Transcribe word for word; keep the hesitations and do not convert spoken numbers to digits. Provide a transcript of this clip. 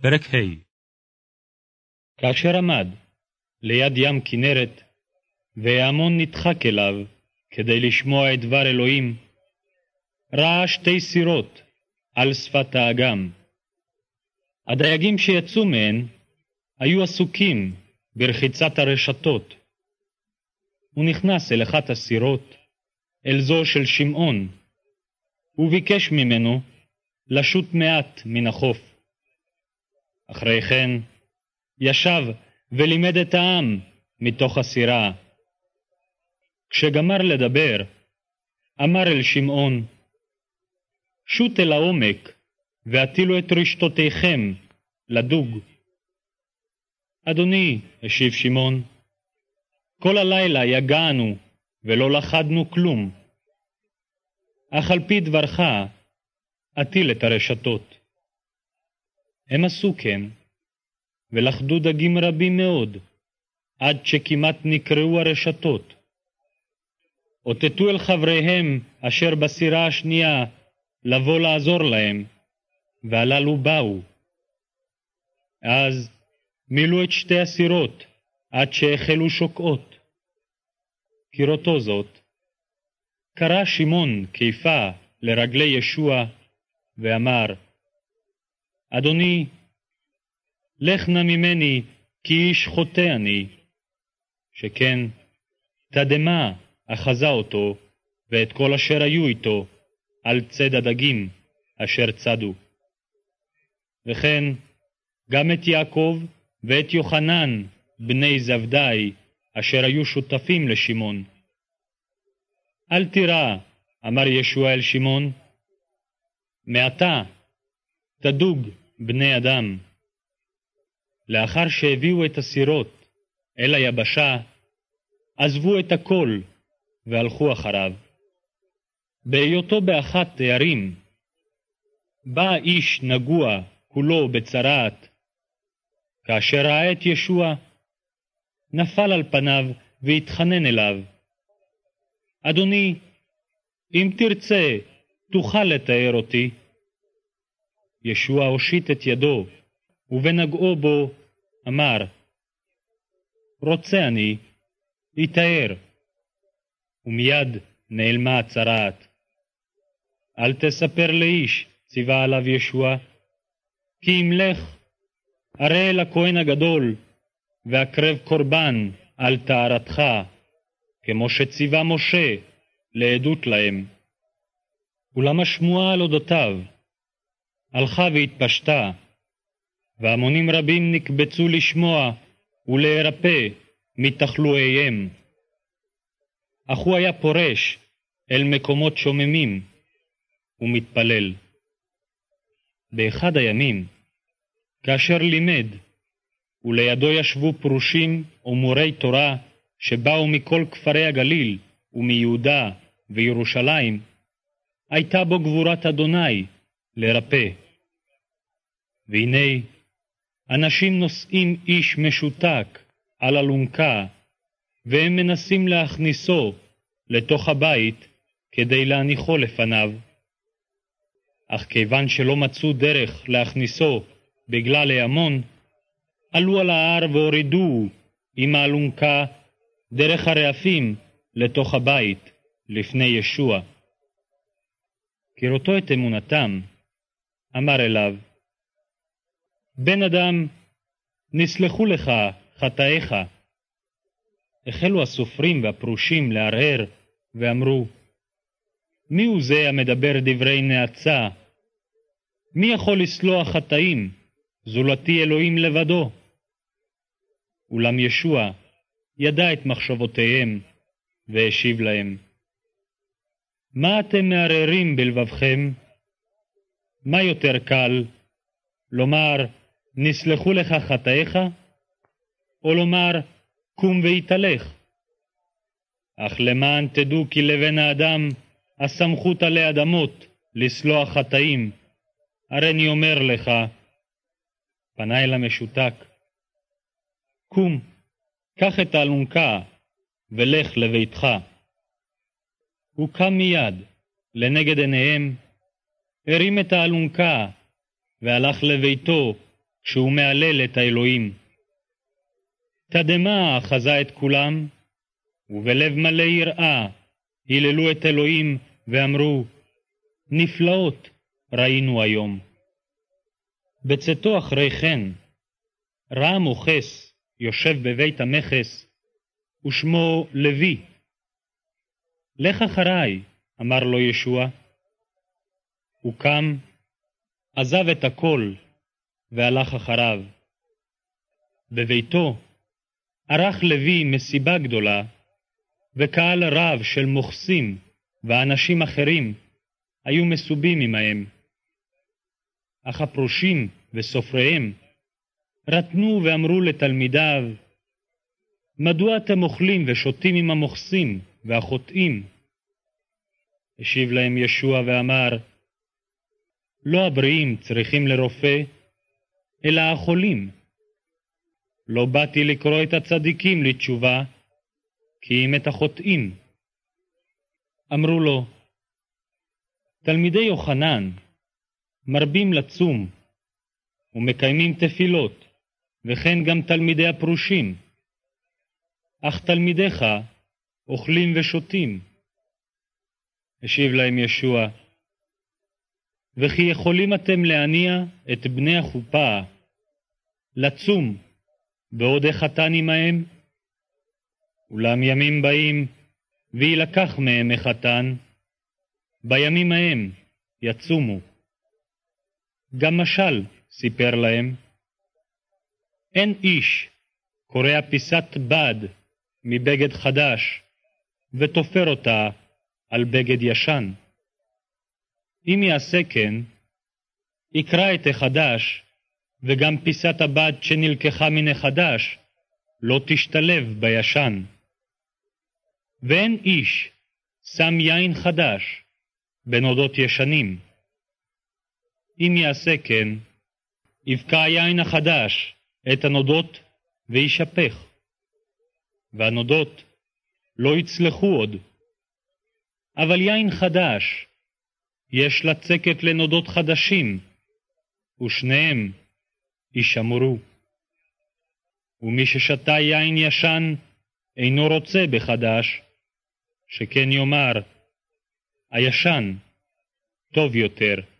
פרק ה'. כאשר עמד ליד ים כנרת, וההמון נדחק אליו כדי לשמוע את דבר אלוהים, ראה שתי סירות על שפת האגם. הדייגים שיצאו מהן היו עסוקים ברחיצת הרשתות. הוא נכנס אל אחת הסירות, אל זו של שמעון, וביקש ממנו לשוט מעט מן החוף. אחרי כן ישב ולימד את העם מתוך הסירה. כשגמר לדבר, אמר אל שמעון, שוט אל העומק והטילו את רשתותיכם לדוג. אדוני, השיב שמעון, כל הלילה יגענו ולא לחדנו כלום. אך על פי דברך אטיל את הרשתות. הם עשו כן, ולכדו דגים רבים מאוד, עד שכמעט נקרעו הרשתות. אותתו אל חבריהם אשר בסירה השנייה לבוא לעזור להם, והללו באו. אז מילאו את שתי הסירות עד שהחלו שוקעות. כראותו זאת, קרא שמעון קיפה לרגלי ישוע, ואמר, אדוני, לך נא ממני, כי איש חוטא אני. שכן תדמה אחזה אותו, ואת כל אשר היו איתו, על צד הדגים אשר צדו. וכן גם את יעקב ואת יוחנן בני זבדי, אשר היו שותפים לשמעון. אל תירא, אמר ישוע אל שמעון, מעתה תדוג בני אדם. לאחר שהביאו את הסירות אל היבשה, עזבו את הכל והלכו אחריו. בהיותו באחת הערים, בא איש נגוע כולו בצרעת. כאשר ראה את ישוע, נפל על פניו והתחנן אליו, אדוני, אם תרצה, תוכל לתאר אותי. ישוע הושיט את ידו, ובנגעו בו אמר, רוצה אני, יתאר. ומיד נעלמה הצרעת. אל תספר לאיש, ציווה עליו ישוע, כי אם לך, הרי אל הכהן הגדול, והקרב קורבן על טהרתך, כמו שציווה משה לעדות להם. אולם השמועה על אודותיו הלכה והתפשטה, והמונים רבים נקבצו לשמוע ולהירפא מתחלואיהם. אך הוא היה פורש אל מקומות שוממים ומתפלל. באחד הימים, כאשר לימד, ולידו ישבו פרושים ומורי תורה שבאו מכל כפרי הגליל ומיהודה וירושלים, הייתה בו גבורת אדוני לרפא. והנה, אנשים נושאים איש משותק על אלונקה, והם מנסים להכניסו לתוך הבית כדי להניחו לפניו. אך כיוון שלא מצאו דרך להכניסו בגלל ההמון, עלו על ההר והורידו עם האלונקה דרך הרעפים לתוך הבית לפני ישוע. כראותו את אמונתם, אמר אליו, בן אדם, נסלחו לך חטאיך. החלו הסופרים והפרושים להרהר ואמרו, מי הוא זה המדבר דברי נאצה? מי יכול לסלוח חטאים? זולתי אלוהים לבדו. אולם ישוע ידע את מחשבותיהם והשיב להם, מה אתם מערערים בלבבכם? מה יותר קל, לומר, נסלחו לך חטאיך, או לומר, קום והתהלך? אך למען תדעו כי לבן האדם הסמכות עלי אדמות לסלוח חטאים, הרי אני אומר לך, פנה אל המשותק, קום, קח את האלונקה ולך לביתך. הוא קם מיד לנגד עיניהם, הרים את האלונקה והלך לביתו כשהוא מעלל את האלוהים. תדמה חזה את כולם, ובלב מלא יראה היללו את אלוהים ואמרו, נפלאות ראינו היום. בצאתו אחרי כן, ראה מוכס יושב בבית המכס, ושמו לוי. לך אחריי, אמר לו ישוע. הוא קם, עזב את הכל, והלך אחריו. בביתו ערך לוי מסיבה גדולה, וקהל רב של מוכסים ואנשים אחרים היו מסובים עמהם. אך הפרושים וסופריהם רתנו ואמרו לתלמידיו, מדוע אתם אוכלים ושותים עם המוכסים והחוטאים? השיב להם ישוע ואמר, לא הבריאים צריכים לרופא, אלא החולים. לא באתי לקרוא את הצדיקים לתשובה, כי אם את החוטאים. אמרו לו, תלמידי יוחנן מרבים לצום, ומקיימים תפילות, וכן גם תלמידי הפרושים. אך תלמידיך אוכלים ושותים. השיב להם ישוע, וכי יכולים אתם להניע את בני החופה, לצום, בעוד החתן עמהם? אולם ימים באים, וילקח מהם החתן, בימים ההם יצומו. גם משל סיפר להם, אין איש קורע פיסת בד מבגד חדש, ותופר אותה על בגד ישן. אם יעשה כן, יקרע את החדש, וגם פיסת הבד שנלקחה מן החדש לא תשתלב בישן. ואין איש שם יין חדש בנודות ישנים. אם יעשה כן, יבקע היין החדש את הנודות וישפך, והנודות לא יצלחו עוד. אבל יין חדש יש לצקת לנודות חדשים, ושניהם ישמרו. ומי ששתה יין ישן אינו רוצה בחדש, שכן יאמר, הישן טוב יותר.